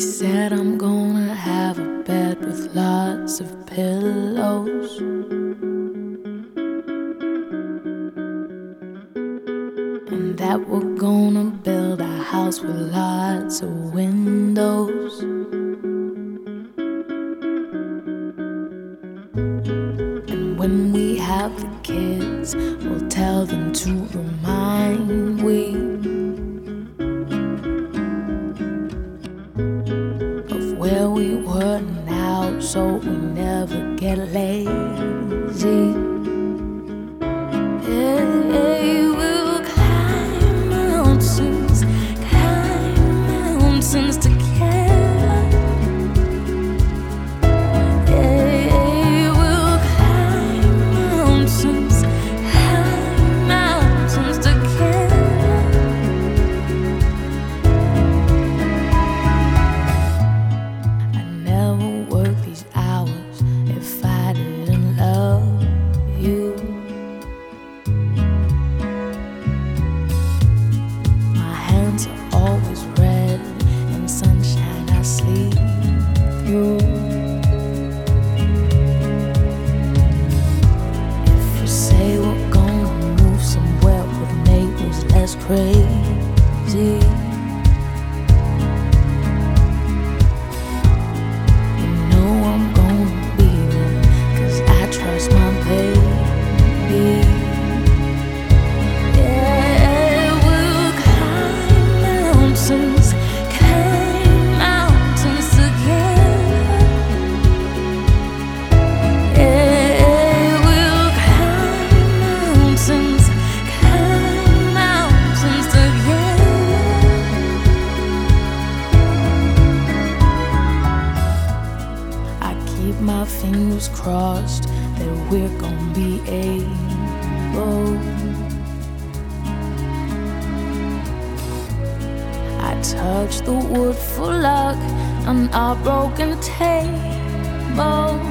said I'm gonna have a bed with lots of pillows. And that we're gonna build a house with lots of windows. And when we have the kids, we'll tell them to remind we of where we were now, so we never get lazy. Hey, we'll climb mountains together. Hey, we'll climb mountains together. I never work these hours if I didn't love you. My hands are always red, in sunshine I sleep through. If you say we're gonna move somewhere with neighbors less crazy, you know I'm gonna be there, 'cause I trust my baby. Yeah, we'll climb mountains together. Yeah, we'll climb mountains together. I keep my fingers crossed that we're gonna be able. I touch the wood for luck on our broken table.